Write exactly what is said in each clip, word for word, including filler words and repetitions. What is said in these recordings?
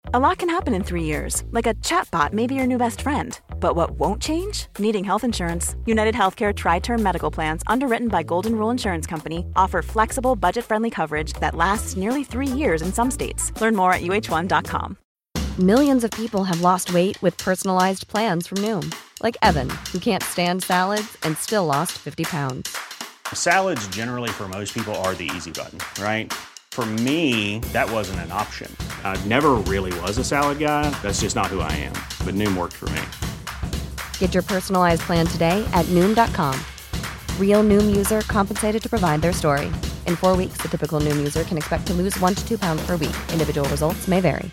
A lot can happen in three years, like a chatbot may be your new best friend. But what won't change? Needing health insurance. United Healthcare Tri-Term Medical Plans, underwritten by Golden Rule Insurance Company, offer flexible, budget-friendly coverage that lasts nearly three years in some states. Learn more at U H one dot com. Millions of people have lost weight with personalized plans from Noom. Like Evan, who can't stand salads and still lost fifty pounds. Salads generally for most people are the easy button, right? For me, that wasn't an option. I never really was a salad guy. That's just not who I am. But Noom worked for me. Get your personalized plan today at Noom dot com. Real Noom user compensated to provide their story. In four weeks, the typical Noom user can expect to lose one to two pounds per week. Individual results may vary.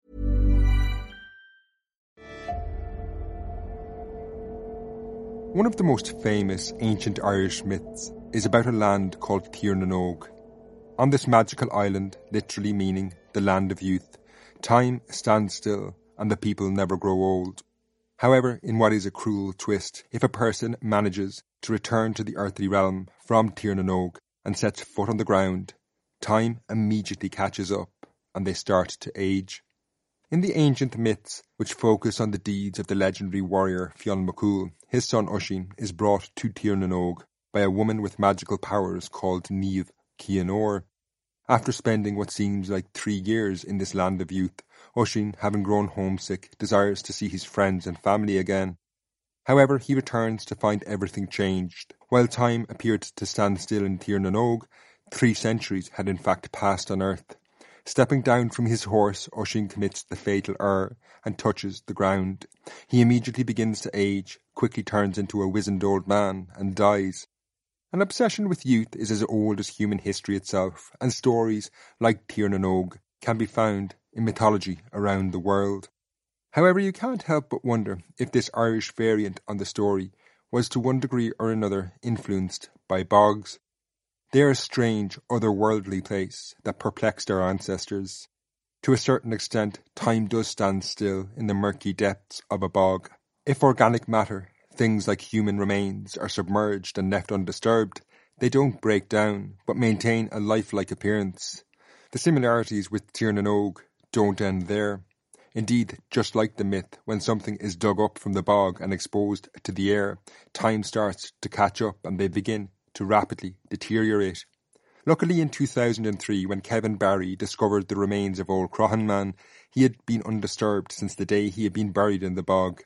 One of the most famous ancient Irish myths is about a land called Tír na nÓg. On this magical island, literally meaning the land of youth, time stands still and the people never grow old. However, in what is a cruel twist, if a person manages to return to the earthly realm from Tír na nÓg and sets foot on the ground, time immediately catches up and they start to age. In the ancient myths, which focus on the deeds of the legendary warrior Fionn McCool, his son Oisín is brought to Tír na nÓg by a woman with magical powers called Niamh Cianóir. After spending what seems like three years in this land of youth, Oisín, having grown homesick, desires to see his friends and family again. However, he returns to find everything changed. While time appeared to stand still in Tír na nÓg, three centuries had in fact passed on earth. Stepping down from his horse, Oisín commits the fatal error and touches the ground. He immediately begins to age, quickly turns into a wizened old man, and dies. An obsession with youth is as old as human history itself, and stories like Tír na nÓg can be found in mythology around the world. However, you can't help but wonder if this Irish variant on the story was to one degree or another influenced by bogs. They are a strange, otherworldly place that perplexed our ancestors. To a certain extent, time does stand still in the murky depths of a bog. If organic matter, things like human remains, are submerged and left undisturbed, they don't break down, but maintain a lifelike appearance. The similarities with Tír na nÓg don't end there. Indeed, just like the myth, when something is dug up from the bog and exposed to the air, time starts to catch up and they begin to rapidly deteriorate. Luckily in two thousand three, when Kevin Barry discovered the remains of old Croghanman, he had been undisturbed since the day he had been buried in the bog.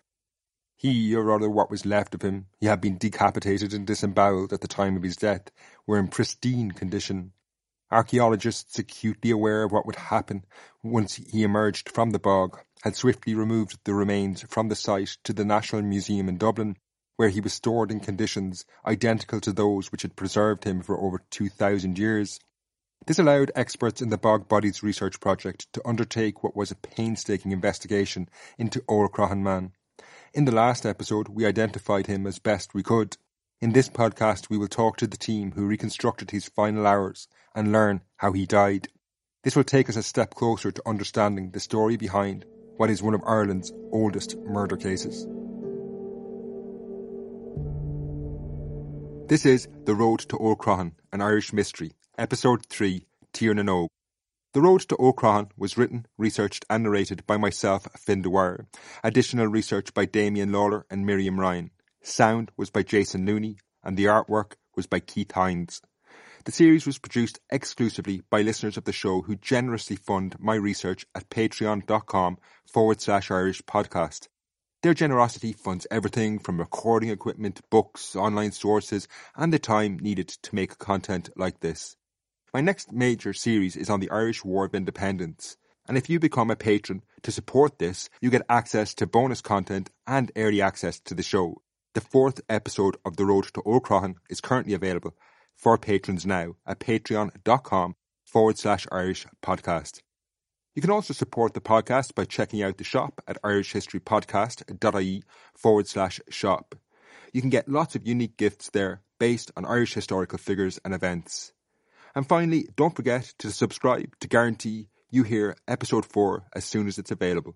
He, or rather what was left of him, he had been decapitated and disemboweled at the time of his death, were in pristine condition. Archaeologists, acutely aware of what would happen once he emerged from the bog, had swiftly removed the remains from the site to the National Museum in Dublin, where he was stored in conditions identical to those which had preserved him for over two thousand years. This allowed experts in the Bog Bodies Research Project to undertake what was a painstaking investigation into Old Croghanman. In the last episode, we identified him as best we could. In this podcast, we will talk to the team who reconstructed his final hours and learn how he died. This will take us a step closer to understanding the story behind what is one of Ireland's oldest murder cases. This is The Road to Old Croghan, an Irish Mystery, Episode three, Tír na nÓg. The Road to Old Croghan was written, researched and narrated by myself, Finn Dwyer. Additional research by Damien Lawler and Miriam Ryan. Sound was by Jason Looney and the artwork was by Keith Hines. The series was produced exclusively by listeners of the show who generously fund my research at patreon.com forward slash Irish podcast. Their generosity funds everything from recording equipment, books, online sources, and the time needed to make content like this. My next major series is on the Irish War of Independence, and if you become a patron to support this, you get access to bonus content and early access to the show. The fourth episode of The Road to Old Croghan is currently available for patrons now at patreon.com forward slash Irish podcast. You can also support the podcast by checking out the shop at irishhistorypodcast.ie forward slash shop. You can get lots of unique gifts there based on Irish historical figures and events. And finally, don't forget to subscribe to guarantee you hear episode four as soon as it's available.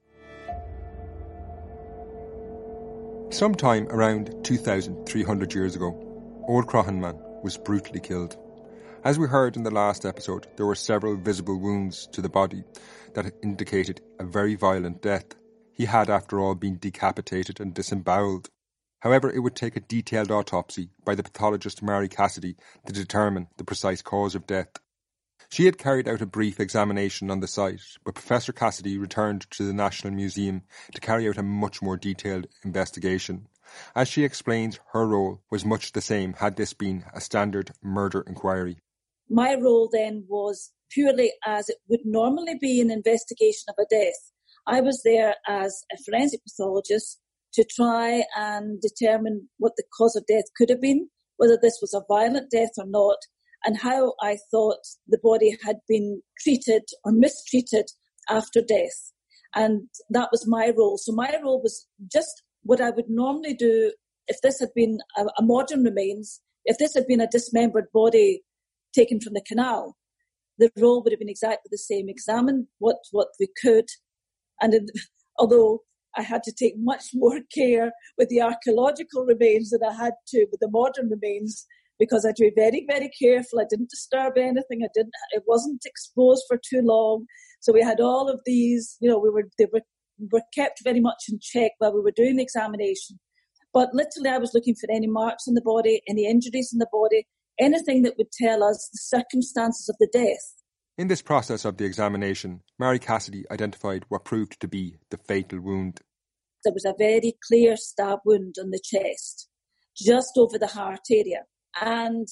Sometime around two thousand three hundred years ago, Old Croghanman was brutally killed. As we heard in the last episode, there were several visible wounds to the body that indicated a very violent death. He had, after all, been decapitated and disemboweled. However, it would take a detailed autopsy by the pathologist Mary Cassidy to determine the precise cause of death. She had carried out a brief examination on the site, but Professor Cassidy returned to the National Museum to carry out a much more detailed investigation. As she explains, her role was much the same had this been a standard murder inquiry. My role then was purely as it would normally be an investigation of a death. I was there as a forensic pathologist to try and determine what the cause of death could have been, whether this was a violent death or not, and how I thought the body had been treated or mistreated after death. And that was my role. So my role was just what I would normally do if this had been a, a modern remains, if this had been a dismembered body taken from the canal. The role would have been exactly the same. Examine what, what we could. And in, although I had to take much more care with the archaeological remains than I had to with the modern remains, because I had to be very, very careful. I didn't disturb anything. I didn't. It wasn't exposed for too long. So we had all of these. You know, we were they were were kept very much in check while we were doing the examination. But literally, I was looking for any marks on the body, any injuries in the body, anything that would tell us the circumstances of the death. In this process of the examination, Mary Cassidy identified what proved to be the fatal wound. There was a very clear stab wound on the chest, just over the heart area. And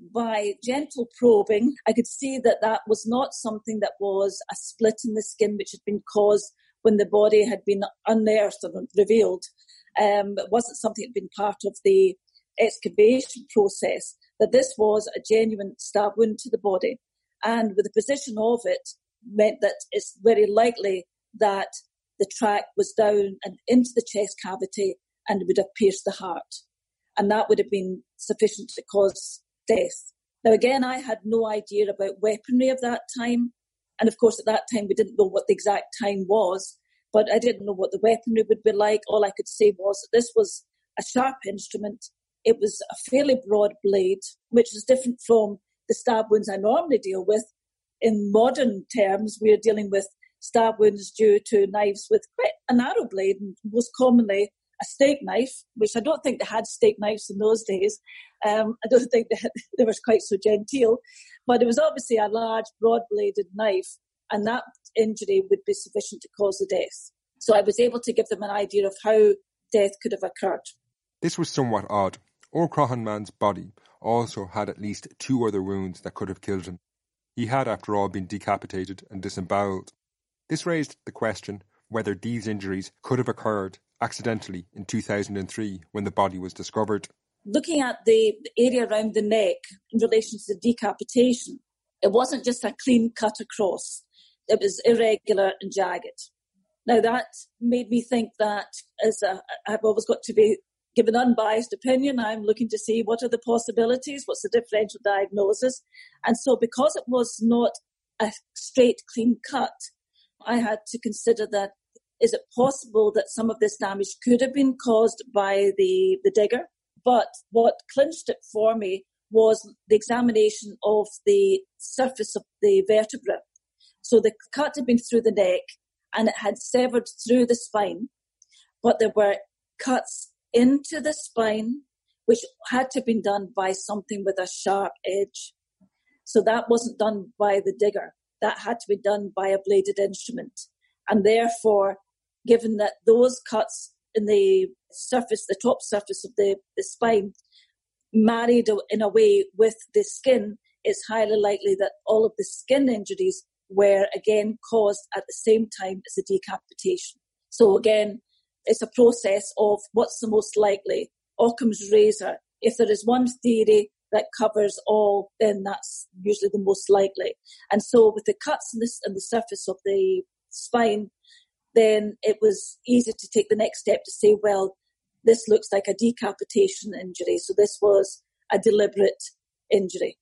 by gentle probing, I could see that that was not something that was a split in the skin which had been caused when the body had been unearthed or revealed. Um, it wasn't something that had been part of the excavation process, that this was a genuine stab wound to the body. And with the position of it meant that it's very likely that the track was down and into the chest cavity and would have pierced the heart. And that would have been sufficient to cause death. Now, again, I had no idea about weaponry of that time. And of course, at that time, we didn't know what the exact time was, but I didn't know what the weaponry would be like. All I could say was that this was a sharp instrument. It was a fairly broad blade, which is different from the stab wounds I normally deal with. In modern terms, we are dealing with stab wounds due to knives with quite a narrow blade, and most commonly a steak knife, which I don't think they had steak knives in those days. Um, I don't think they, had, they were quite so genteel. But it was obviously a large, broad-bladed knife, and that injury would be sufficient to cause the death. So I was able to give them an idea of how death could have occurred. This was somewhat odd. O'Crohan man's body also had at least two other wounds that could have killed him. He had, after all, been decapitated and disemboweled. This raised the question whether these injuries could have occurred accidentally in two thousand three when the body was discovered. Looking at the area around the neck in relation to the decapitation, it wasn't just a clean cut across. It was irregular and jagged. Now that made me think that as a, I've always got to be give an unbiased opinion. I'm looking to see what are the possibilities, what's the differential diagnosis. And so because it was not a straight, clean cut, I had to consider that, is it possible that some of this damage could have been caused by the, the digger? But what clinched it for me was the examination of the surface of the vertebra. So the cut had been through the neck and it had severed through the spine, but there were cuts into the spine, which had to have been done by something with a sharp edge. So that wasn't done by the digger. That had to be done by a bladed instrument. And therefore, given that those cuts in the surface, the top surface of the, the spine, married in a way with the skin, it's highly likely that all of the skin injuries were again caused at the same time as the decapitation. So again, it's a process of what's the most likely. Occam's razor. If there is one theory that covers all, then that's usually the most likely. And so with the cuts in, this, in the surface of the spine, then it was easy to take the next step to say, well, this looks like a decapitation injury. So this was a deliberate injury.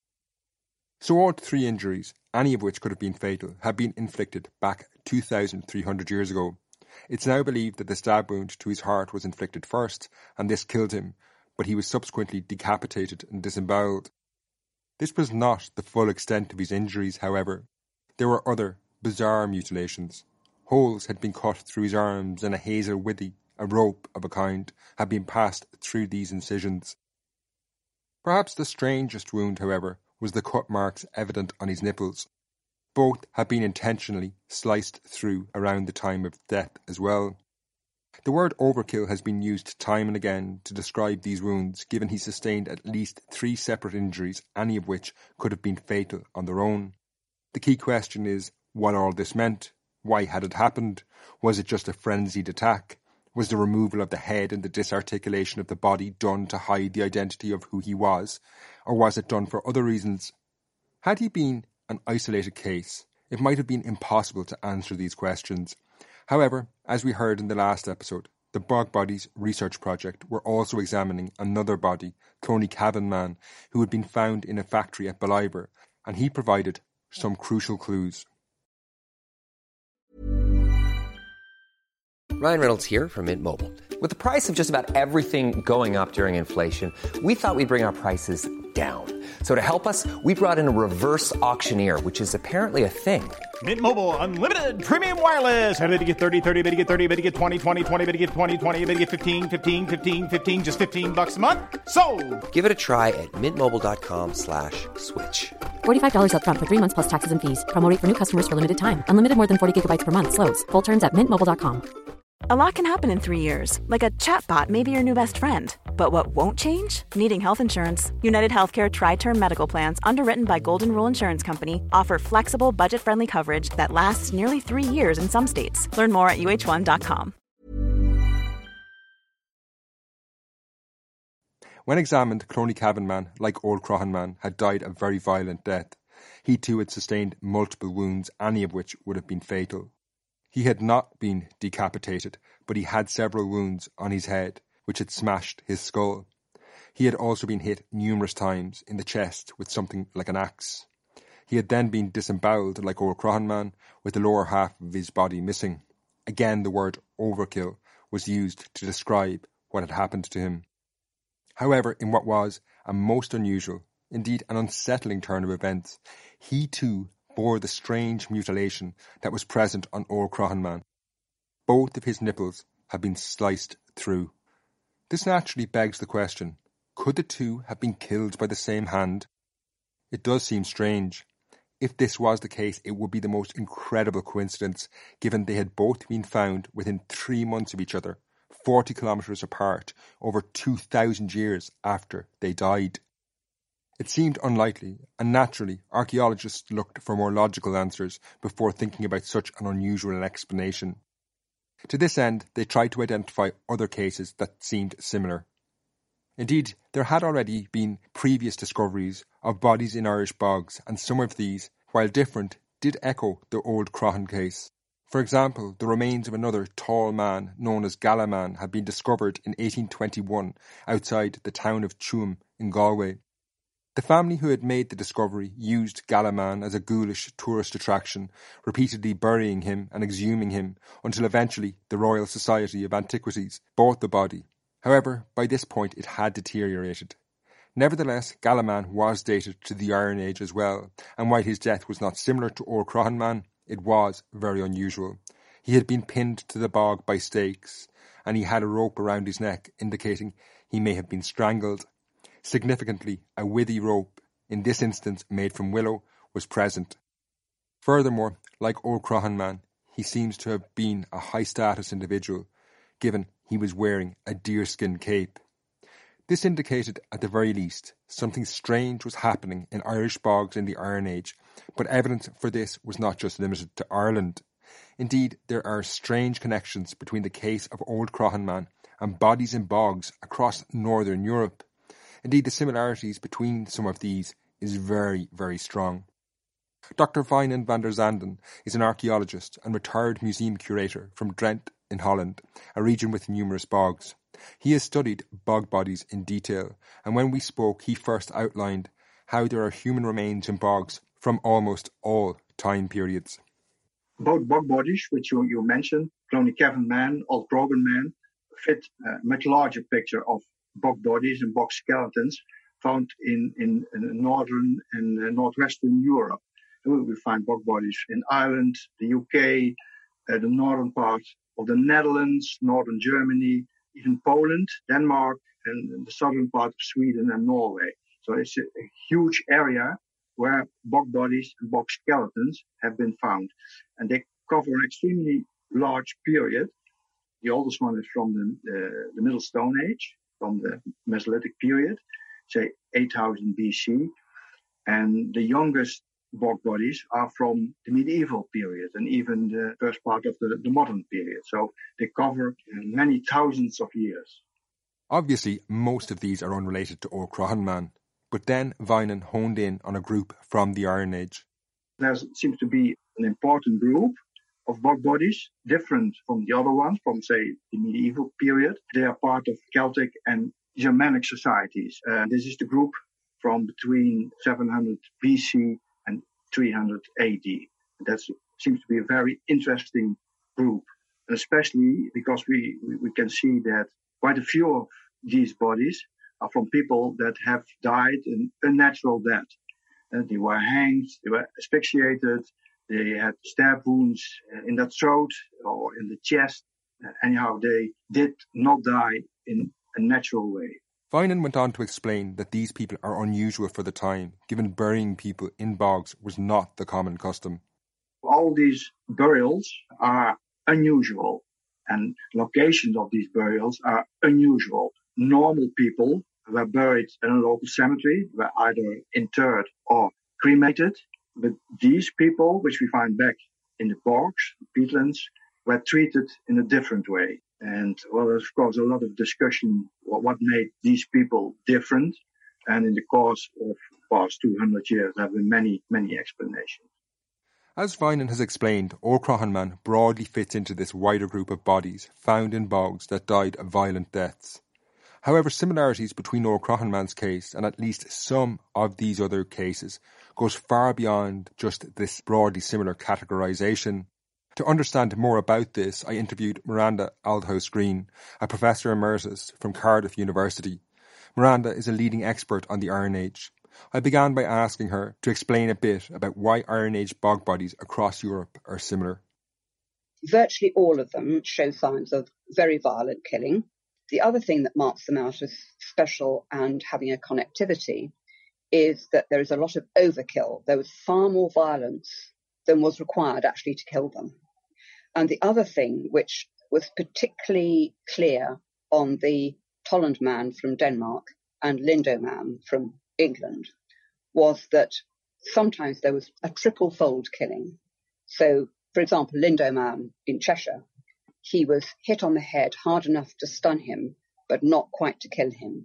So all three injuries, any of which could have been fatal, had been inflicted back two thousand three hundred years ago. It's now believed that the stab wound to his heart was inflicted first, and this killed him, but he was subsequently decapitated and disemboweled. This was not the full extent of his injuries, however. There were other, bizarre mutilations. Holes had been cut through his arms and a hazel withy, a rope of a kind, had been passed through these incisions. Perhaps the strangest wound, however, was the cut marks evident on his nipples. Both had been intentionally sliced through around the time of death as well. The word overkill has been used time and again to describe these wounds, given he sustained at least three separate injuries, any of which could have been fatal on their own. The key question is what all this meant. Why had it happened? Was it just a frenzied attack? Was the removal of the head and the disarticulation of the body done to hide the identity of who he was? Or was it done for other reasons? Had he been an isolated case, it might have been impossible to answer these questions. However, as we heard in the last episode, the Bog Bodies Research Project were also examining another body, Cloney Cavan Man, who had been found in a factory at Ballivor, and he provided some crucial clues. Ryan Reynolds here from Mint Mobile. With the price of just about everything going up during inflation, we thought we'd bring our prices down. So to help us, we brought in a reverse auctioneer, which is apparently a thing. Mint Mobile Unlimited Premium Wireless. How to get thirty, thirty, how to get thirty, how to get twenty, twenty, twenty, how to get twenty, twenty, how to get fifteen, fifteen, fifteen, fifteen, just fifteen bucks a month? Sold! Give it a try at mintmobile.com slash switch. forty-five dollars up front for three months plus taxes and fees. Promo rate for new customers for limited time. Unlimited more than forty gigabytes per month. Slows full terms at mint mobile dot com. A lot can happen in three years, like a chatbot may be your new best friend. But what won't change? Needing health insurance. United Healthcare Tri-Term Medical Plans, underwritten by Golden Rule Insurance Company, offer flexible, budget-friendly coverage that lasts nearly three years in some states. Learn more at U H one dot com. When examined, Cloney Cavan Man, like Old Croghan Man, had died a very violent death. He too had sustained multiple wounds, any of which would have been fatal. He had not been decapitated, but he had several wounds on his head, which had smashed his skull. He had also been hit numerous times in the chest with something like an axe. He had then been disemboweled like Old Croghan Man, with the lower half of his body missing. Again, the word overkill was used to describe what had happened to him. However, in what was a most unusual, indeed an unsettling turn of events, he too bore the strange mutilation that was present on Old Croghan Man. Both of his nipples had been sliced through. This naturally begs the question, could the two have been killed by the same hand? It does seem strange. If this was the case, it would be the most incredible coincidence, given they had both been found within three months of each other, forty kilometres apart, over two thousand years after they died. It seemed unlikely, and naturally, archaeologists looked for more logical answers before thinking about such an unusual explanation. To this end, they tried to identify other cases that seemed similar. Indeed, there had already been previous discoveries of bodies in Irish bogs, and some of these, while different, did echo the Old Croghan case. For example, the remains of another tall man known as Gala Man had been discovered in eighteen twenty-one outside the town of Tuam in Galway. The family who had made the discovery used Gala Man as a ghoulish tourist attraction, repeatedly burying him and exhuming him until eventually the Royal Society of Antiquities bought the body. However, by this point it had deteriorated. Nevertheless, Gala Man was dated to the Iron Age as well, and while his death was not similar to Old Croghan Man, it was very unusual. He had been pinned to the bog by stakes, and he had a rope around his neck, indicating he may have been strangled. Significantly, a withy rope, in this instance made from willow, was present. Furthermore, like Old Croghan Man, he seems to have been a high-status individual, given he was wearing a deerskin cape. This indicated, at the very least, something strange was happening in Irish bogs in the Iron Age, but evidence for this was not just limited to Ireland. Indeed, there are strange connections between the case of Old Croghan Man and bodies in bogs across Northern Europe. Indeed, the similarities between some of these is very, very strong. Doctor Wijnen van der Zanden is an archaeologist and retired museum curator from Drent in Holland, a region with numerous bogs. He has studied bog bodies in detail, and when we spoke, he first outlined how there are human remains in bogs from almost all time periods. Both bog bodies, which you, you mentioned, Cloney Cavan Man, Old Croghan Man, fit a much larger picture of bog bodies and bog skeletons found in, in, in northern and uh, northwestern Europe. We find bog bodies in Ireland, the U K, uh, the northern part of the Netherlands, northern Germany, even Poland, Denmark, and the southern part of Sweden and Norway. So it's a, a huge area where bog bodies and bog skeletons have been found. And they cover an extremely large period. The oldest one is from the, uh, the Middle Stone Age, from the Mesolithic period, say eight thousand B C. And the youngest bog bodies are from the medieval period and even the first part of the, the modern period. So they cover many thousands of years. Obviously, most of these are unrelated to Ohr Croghan Man, but then Vinean honed in on a group from the Iron Age. There seems to be an important group of bog bodies, different from the other ones, from, say, the medieval period. They are part of Celtic and Germanic societies. Uh, this is the group from between seven hundred B C and three hundred A D. That seems to be a very interesting group, and especially because we, we, we can see that quite a few of these bodies are from people that have died an unnatural death. And they were hanged, they were asphyxiated, they had stab wounds in the throat or in the chest. Anyhow, they did not die in a natural way. Vinean went on to explain that these people are unusual for the time, given burying people in bogs was not the common custom. All these burials are unusual, and locations of these burials are unusual. Normal people were buried in a local cemetery, were either interred or cremated, but these people, which we find back in the bogs, peatlands, were treated in a different way. And, well, there's, of course, a lot of discussion what, what made these people different. And in the course of the past two hundred years, there have been many, many explanations. As Vinean has explained, Ohr Croghan Man broadly fits into this wider group of bodies found in bogs that died of violent deaths. However, similarities between Ohr Croghan Man's case and at least some of these other cases goes far beyond just this broadly similar categorisation. To understand more about this, I interviewed Miranda Aldhouse-Green, a Professor Emeritus from Cardiff University. Miranda is a leading expert on the Iron Age. I began by asking her to explain a bit about why Iron Age bog bodies across Europe are similar. Virtually all of them show signs of very violent killing. The other thing that marks them out as special and having a connectivity is that there is a lot of overkill. There was far more violence than was required actually to kill them. And the other thing, which was particularly clear on the Tolland man from Denmark and Lindo man from England, was that sometimes there was a triple fold killing. So, for example, Lindo man in Cheshire, he was hit on the head hard enough to stun him, but not quite to kill him.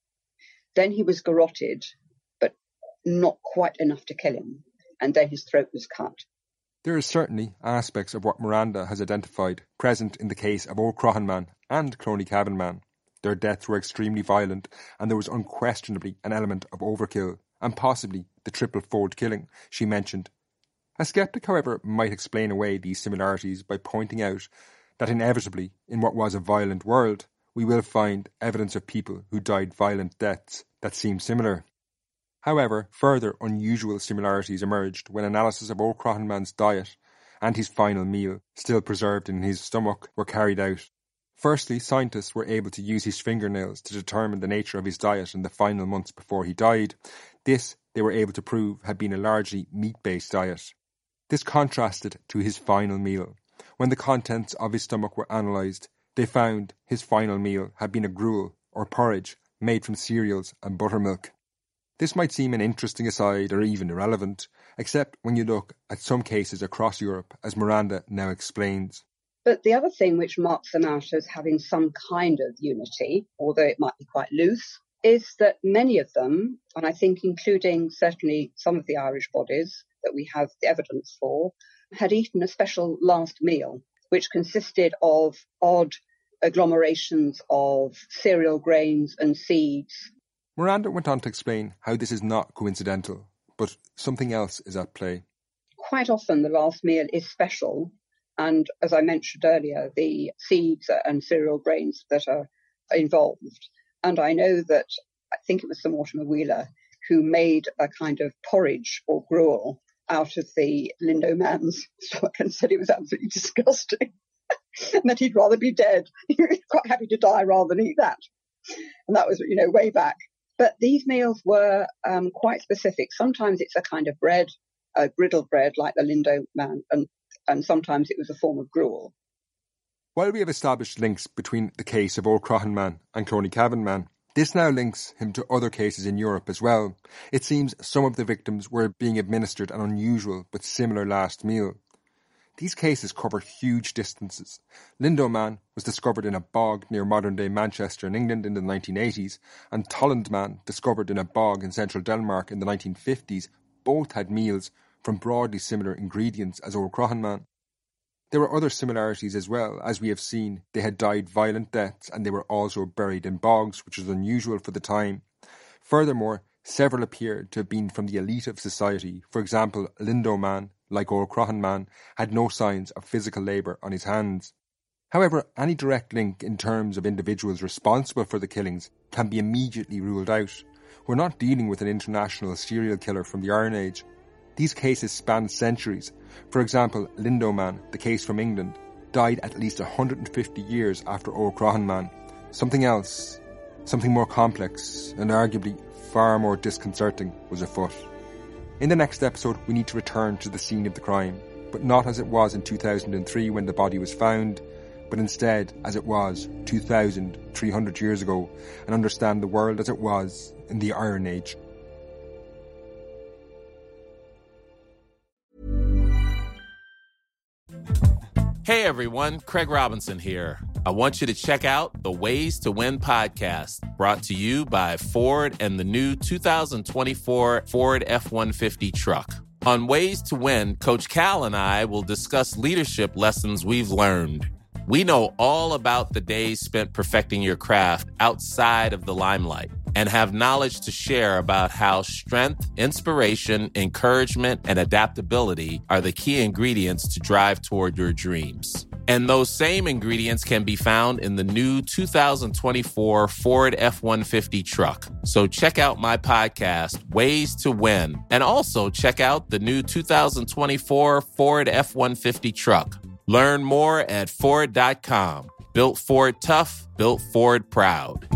Then he was garroted, but not quite enough to kill him. And then his throat was cut. There are certainly aspects of what Miranda has identified present in the case of Ohr Croghan Man and Cloney Man. Their deaths were extremely violent, and there was unquestionably an element of overkill, and possibly the triple-fold killing she mentioned. A sceptic, however, might explain away these similarities by pointing out that inevitably, in what was a violent world, we will find evidence of people who died violent deaths that seem similar. However, further unusual similarities emerged when analysis of Ohr Croghan Man's diet and his final meal, still preserved in his stomach, were carried out. Firstly, scientists were able to use his fingernails to determine the nature of his diet in the final months before he died. This, they were able to prove, had been a largely meat-based diet. This contrasted to his final meal. When the contents of his stomach were analysed, they found his final meal had been a gruel, or porridge, made from cereals and buttermilk. This might seem an interesting aside or even irrelevant, except when you look at some cases across Europe, as Miranda now explains. But the other thing which marks them out as having some kind of unity, although it might be quite loose, is that many of them, and I think including certainly some of the Irish bodies that we have the evidence for, had eaten a special last meal, which consisted of odd agglomerations of cereal grains and seeds. Miranda went on to explain how this is not coincidental, but something else is at play. Quite often the last meal is special, and as I mentioned earlier, the seeds and cereal grains that are involved. And I know that I think it was Sir Mortimer Wheeler, who made a kind of porridge or gruel out of the Lindo man's stomach and said it was absolutely disgusting and that he'd rather be dead. He was quite happy to die rather than eat that. And that was, you know, way back. But these meals were um, quite specific. Sometimes it's a kind of bread, a griddle bread like the Lindo man, and, and sometimes it was a form of gruel. While we have established links between the case of Old Croghan Man and Cloney Cavan Man, this now links him to other cases in Europe as well. It seems some of the victims were being administered an unusual but similar last meal. These cases cover huge distances. Lindo Man was discovered in a bog near modern-day Manchester in England in the nineteen eighties, and Tolland Man, discovered in a bog in central Denmark in the nineteen fifties, both had meals from broadly similar ingredients as Old Croghan Man. There were other similarities as well. As we have seen, they had died violent deaths and they were also buried in bogs, which was unusual for the time. Furthermore, several appeared to have been from the elite of society. For example, Lindo Man, like Old Croghan Man, had no signs of physical labour on his hands. However, any direct link in terms of individuals responsible for the killings can be immediately ruled out. We're not dealing with an international serial killer from the Iron Age. These cases span centuries. For example, Lindo Man, the case from England, died at least one hundred fifty years after Old Croghan Man. Something else, something more complex and arguably far more disconcerting was afoot. In the next episode, we need to return to the scene of the crime, but not as it was in two thousand three when the body was found, but instead as it was two thousand three hundred years ago, and understand the world as it was in the Iron Age. Hey everyone, Craig Robinson here. I want you to check out the Ways to Win podcast, brought to you by Ford and the new two thousand twenty-four Ford F one fifty truck. On Ways to Win, Coach Cal and I will discuss leadership lessons we've learned. We know all about the days spent perfecting your craft outside of the limelight and have knowledge to share about how strength, inspiration, encouragement, and adaptability are the key ingredients to drive toward your dreams. And those same ingredients can be found in the new two thousand twenty-four Ford F one fifty truck. So check out my podcast, Ways to Win, and also check out the new two thousand twenty-four Ford F one fifty truck. Learn more at Ford dot com. Built Ford tough, built Ford proud.